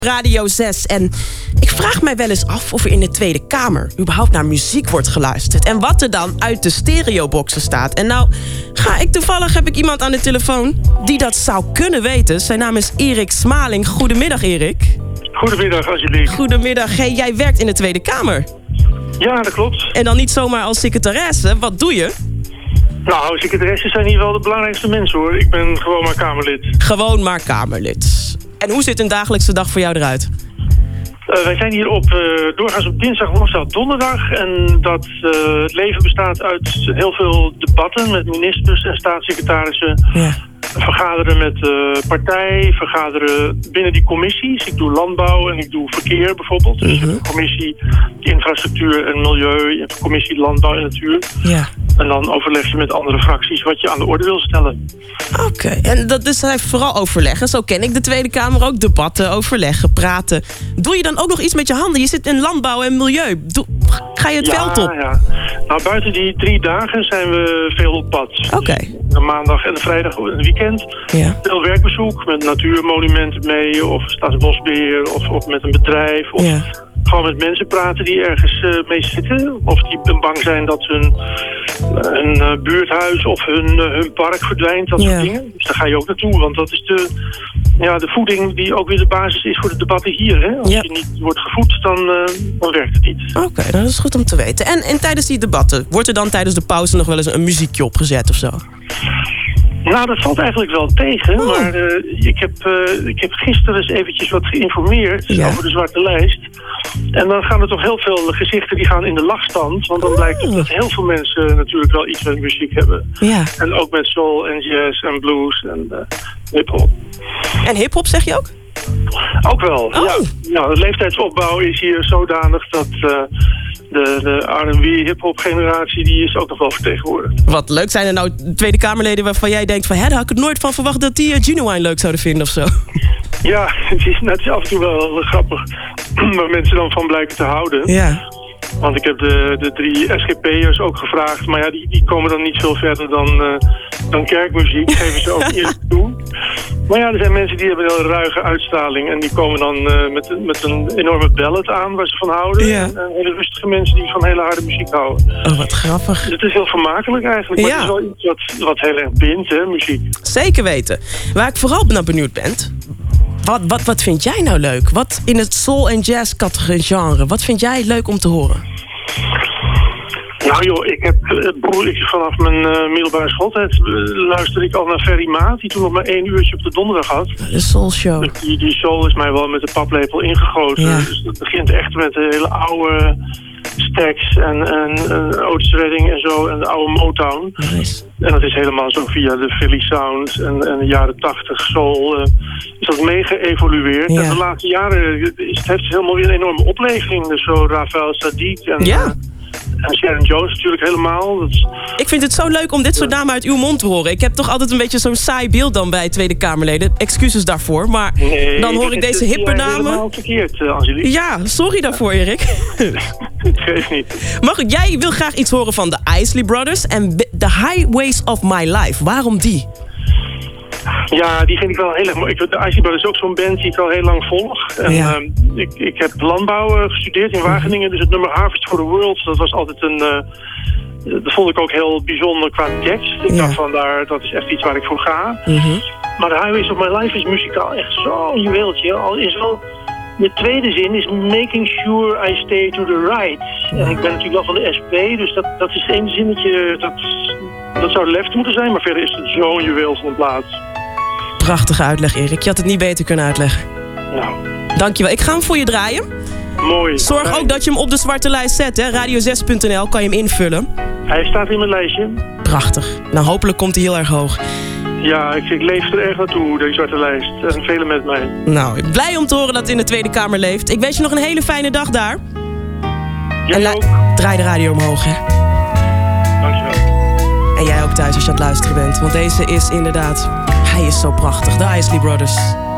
Radio 6. En ik vraag mij wel eens af of er in de Tweede Kamer überhaupt naar muziek wordt geluisterd. En wat er dan uit de stereoboxen staat. En nou heb ik iemand aan de telefoon die dat zou kunnen weten. Zijn naam is Erik Smaling. Goedemiddag, Erik. Goedemiddag, alsjeblieft. Goedemiddag. Hey, jij werkt in de Tweede Kamer. Ja, dat klopt. En dan niet zomaar als secretaresse. Wat doe je? Nou, secretaresses zijn hier wel de belangrijkste mensen, hoor. Ik ben gewoon maar Kamerlid. Gewoon maar Kamerlid. En hoe ziet een dagelijkse dag voor jou eruit? Wij zijn hier doorgaans op dinsdag, woensdag, donderdag. En dat het leven bestaat uit heel veel debatten met ministers en staatssecretarissen. Ja. Vergaderen met partij, vergaderen binnen die commissies. Ik doe landbouw en ik doe verkeer bijvoorbeeld. Dus de commissie infrastructuur en milieu, de commissie landbouw en natuur. Ja. En dan overleg je met andere fracties wat je aan de orde wil stellen. Oké, en dat is vooral overleggen. Zo ken ik de Tweede Kamer ook. Debatten, overleggen, praten. Doe je dan ook nog iets met je handen? Je zit in landbouw en milieu. Ga je het veld op? Ja. Nou, buiten die 3 dagen zijn we veel op pad. Oké. De maandag en de vrijdag en het weekend. Ja. Veel werkbezoek met natuurmonumenten mee. Of Staatsbosbeheer. Of met een bedrijf. Of gewoon met mensen praten die ergens mee zitten. Of die bang zijn dat hun buurthuis of hun park verdwijnt. Dat soort dingen. Dus daar ga je ook naartoe. Want dat is de voeding die ook weer de basis is voor de debatten hier. Hè? Als je niet wordt gevoed, dan werkt het niet. Oké, dat is goed om te weten. En tijdens die debatten, wordt er dan tijdens de pauze nog wel eens een muziekje opgezet of zo? Nou, dat valt eigenlijk wel tegen. Maar ik heb gisteren eens eventjes wat geïnformeerd over de zwarte lijst. En dan gaan er toch heel veel gezichten die gaan in de lachstand. Want dan blijkt dat heel veel mensen natuurlijk wel iets met muziek hebben. Ja. En ook met soul en jazz en blues en hip-hop. En hip-hop zeg je ook? Ook wel, ja. Nou, de leeftijdsopbauw is hier zodanig dat de R&B hip-hop generatie die is ook nog wel vertegenwoordigd. Wat leuk. Zijn er nou Tweede Kamerleden waarvan jij denkt van, daar had ik het nooit van verwacht dat die Genuine leuk zouden vinden of zo? Ja, het is af en toe wel grappig waar mensen dan van blijken te houden. Ja. Want ik heb de 3 SGP'ers ook gevraagd. Maar ja, die komen dan niet veel verder dan kerkmuziek. Geven ze ook eerlijk toe. Maar ja, er zijn mensen die hebben een heel ruige uitstraling. En die komen dan met een enorme ballad aan waar ze van houden. Ja. En hele rustige mensen die van hele harde muziek houden. Oh, wat grappig. Dus het is heel vermakelijk eigenlijk. Maar het is wel iets wat heel erg bindt, hè, muziek. Zeker weten. Waar ik vooral naar benieuwd ben. Wat vind jij nou leuk? Wat in het soul- en jazz-categorie genre? Wat vind jij leuk om te horen? Nou joh, vanaf mijn middelbare schooltijd luisterde ik al naar Ferry Maat, die toen nog maar 1 uurtje op de donderdag had. De Soul Show. Dus die soul is mij wel met de paplepel ingegoten. Ja. Dus dat begint echt met de hele oude Stax en Otis Redding en zo en de oude Motown. Nice. En dat is helemaal zo via de Philly Sound en de jaren 80 soul is dat mee geëvolueerd. Ja. En de laatste jaren heeft het helemaal weer een enorme opleving. Dus zo Raphael Sadiq en Sharon Jones natuurlijk helemaal. Ik vind het zo leuk om dit soort namen uit uw mond te horen. Ik heb toch altijd een beetje zo'n saai beeld dan bij Tweede Kamerleden. Excuses daarvoor, maar dan hoor ik deze hippe namen. Helemaal verkeerd, Angelique. Ja, sorry daarvoor, Erik. Geef niet. Jij wil graag iets horen van de Isley Brothers en The Highways of My Life. Waarom die? Ja, die vind ik wel heel erg mooi. De Isley Brothers is ook zo'n band die ik al heel lang volg. En ik heb landbouw gestudeerd in Wageningen. Dus het nummer Harvest for the World, dat was altijd dat vond ik ook heel bijzonder qua tekst. Ik dacht van, dat is echt iets waar ik voor ga. Maar The Highways of My Life is muzikaal echt zo'n juweeltje. Al is wel... De tweede zin is making sure I stay to the right. En ik ben natuurlijk wel van de SP, dus dat is één zinnetje, dat zou left moeten zijn, maar verder is het zo'n juweel van een plaats. Prachtige uitleg, Erik. Je had het niet beter kunnen uitleggen. Nou. Dankjewel. Ik ga hem voor je draaien. Mooi. Zorg ook dat je hem op de zwarte lijst zet, hè. Radio6.nl kan je hem invullen. Hij staat in mijn lijstje. Prachtig. Nou, hopelijk komt hij heel erg hoog. Ja, ik leef er erg naartoe, deze zwarte lijst. En velen met mij. Nou, blij om te horen dat het in de Tweede Kamer leeft. Ik wens je nog een hele fijne dag daar. Jij ook. Draai de radio omhoog, hè. Dankjewel. En jij ook thuis als je aan het luisteren bent. Want deze is inderdaad... Hij is zo prachtig. De Isley Brothers.